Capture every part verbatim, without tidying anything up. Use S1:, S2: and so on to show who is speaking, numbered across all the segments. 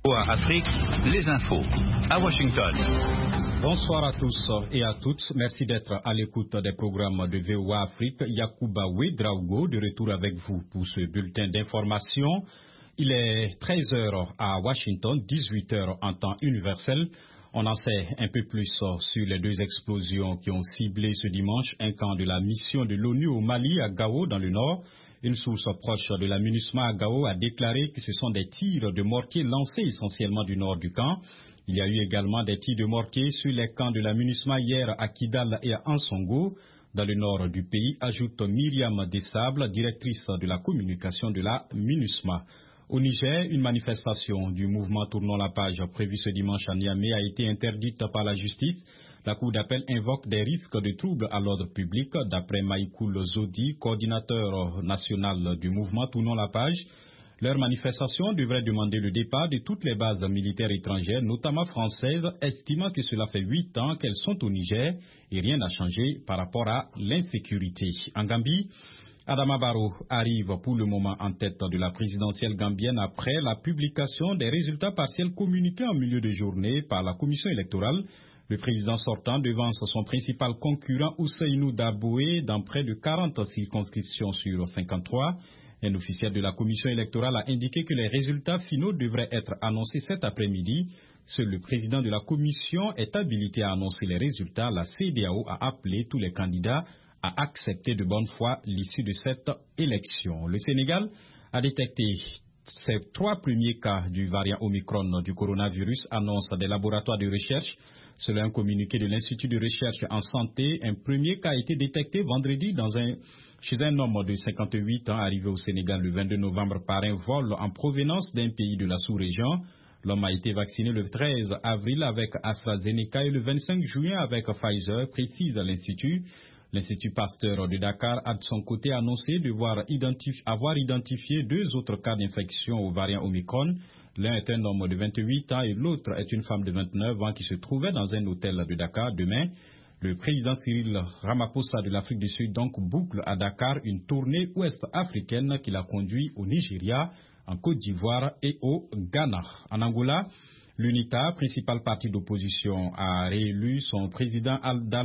S1: Afrique, les infos à Washington.
S2: Bonsoir à tous et à toutes. Merci d'être à l'écoute des programmes de V O A Afrique. Yacouba Ouedraogo de retour avec vous pour ce bulletin d'information. Il est treize heures à Washington, dix-huit heures en temps universel. On en sait un peu plus sur les deux explosions qui ont ciblé ce dimanche un camp de la mission de l'ONU au Mali à Gao dans le nord. Une source proche de la MINUSMA à Gao a déclaré que ce sont des tirs de mortier lancés essentiellement du nord du camp. Il y a eu également des tirs de mortier sur les camps de la MINUSMA hier à Kidal et à Ansongo, dans le nord du pays, ajoute Myriam Dessable, directrice de la communication de la MINUSMA. Au Niger, une manifestation du mouvement Tournons la page prévue ce dimanche à Niamey a été interdite par la justice. La Cour d'appel invoque des risques de troubles à l'ordre public, d'après Maïkoul Zodi, coordinateur national du mouvement Tournons la page. Leur manifestation devrait demander le départ de toutes les bases militaires étrangères, notamment françaises, estimant que cela fait huit ans qu'elles sont au Niger et rien n'a changé par rapport à l'insécurité. En Gambie, Adama Barrow arrive pour le moment en tête de la présidentielle gambienne après la publication des résultats partiels communiqués en milieu de journée par la commission électorale. Le président sortant devance son principal concurrent Ousseynou Daboué dans près de quarante circonscriptions sur cinquante-trois. Un officiel de la commission électorale a indiqué que les résultats finaux devraient être annoncés cet après-midi. Seul le président de la commission est habilité à annoncer les résultats. La C E D E A O a appelé tous les candidats à accepter de bonne foi l'issue de cette élection. Le Sénégal a détecté ses trois premiers cas du variant Omicron du coronavirus, annonce des laboratoires de recherche. Selon un communiqué de l'Institut de recherche en santé, un premier cas a été détecté vendredi dans un, chez un homme de cinquante-huit ans arrivé au Sénégal le vingt-deux novembre par un vol en provenance d'un pays de la sous-région. L'homme a été vacciné le treize avril avec AstraZeneca et le vingt-cinq juin avec Pfizer, précise l'Institut. L'Institut Pasteur de Dakar a de son côté annoncé devoir identif- avoir identifié deux autres cas d'infection au variant Omicron. L'un est un homme de vingt-huit ans et l'autre est une femme de vingt-neuf ans qui se trouvait dans un hôtel de Dakar. Demain, le président Cyril Ramaphosa de l'Afrique du Sud donc boucle à Dakar une tournée ouest-africaine qu'il a conduit au Nigeria, en Côte d'Ivoire et au Ghana. En Angola, l'UNITA, principal parti d'opposition, a réélu son président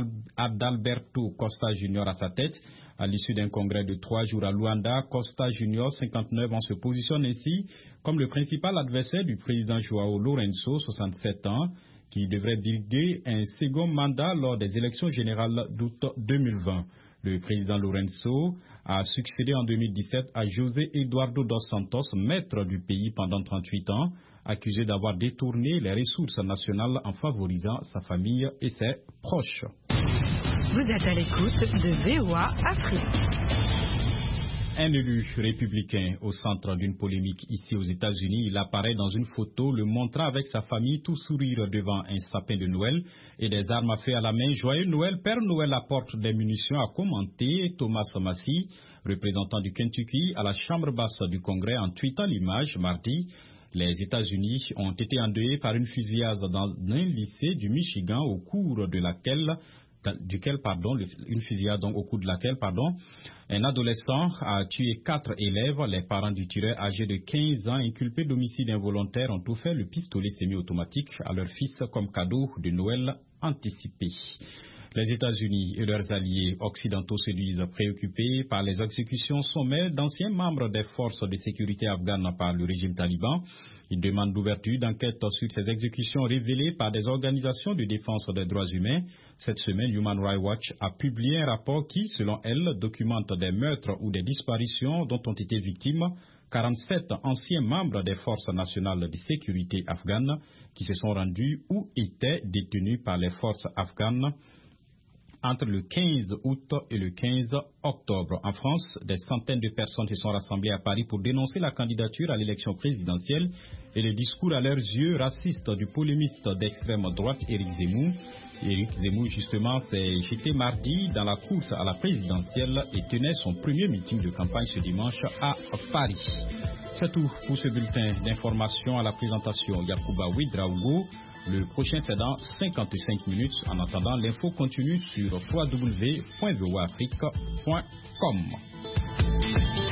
S2: Adalberto Costa Junior à sa tête. À l'issue d'un congrès de trois jours à Luanda, Costa Junior, cinquante-neuf ans, se positionne ainsi comme le principal adversaire du président João Lourenço, soixante-sept ans, qui devrait briguer un second mandat lors des élections générales d'août deux mille vingt. Le président Lourenço a succédé en deux mille dix-sept à José Eduardo dos Santos, maître du pays pendant trente-huit ans, accusé d'avoir détourné les ressources nationales en favorisant sa famille et ses proches.
S3: Vous êtes à l'écoute de V O A Afrique.
S2: Un élu républicain au centre d'une polémique ici aux États-Unis, il apparaît dans une photo le montrant avec sa famille tout sourire devant un sapin de Noël et des armes à feu à la main. Joyeux Noël, Père Noël apporte des munitions, a commenté Thomas Massey, représentant du Kentucky à la Chambre basse du Congrès, en tweetant l'image mardi. Les États-Unis ont été endeuillés par une fusillade dans un lycée du Michigan au cours de laquelle duquel, pardon, une fusillade donc, au cours de laquelle pardon, un adolescent a tué quatre élèves. Les parents du tueur âgé de quinze ans inculpés d'homicide involontaire ont offert le pistolet semi-automatique à leur fils comme cadeau de Noël anticipé. Les États-Unis et leurs alliés occidentaux se disent préoccupés par les exécutions sommaires d'anciens membres des forces de sécurité afghanes par le régime taliban. Ils demandent l'ouverture d'enquêtes sur ces exécutions révélées par des organisations de défense des droits humains. Cette semaine, Human Rights Watch a publié un rapport qui, selon elle, documente des meurtres ou des disparitions dont ont été victimes quarante-sept anciens membres des forces nationales de sécurité afghanes qui se sont rendus ou étaient détenus par les forces afghanes entre le quinze août et le quinze octobre. En France, des centaines de personnes se sont rassemblées à Paris pour dénoncer la candidature à l'élection présidentielle et le discours à leurs yeux raciste du polémiste d'extrême droite Éric Zemmour. Éric Zemmour, justement, s'est jeté mardi dans la course à la présidentielle et tenait son premier meeting de campagne ce dimanche à Paris. C'est tout pour ce bulletin d'information. À la présentation, Yacouba Ouedraogo. Le prochain c'est dans cinquante-cinq minutes. En attendant, l'info continue sur w w w point v o a afrique point com.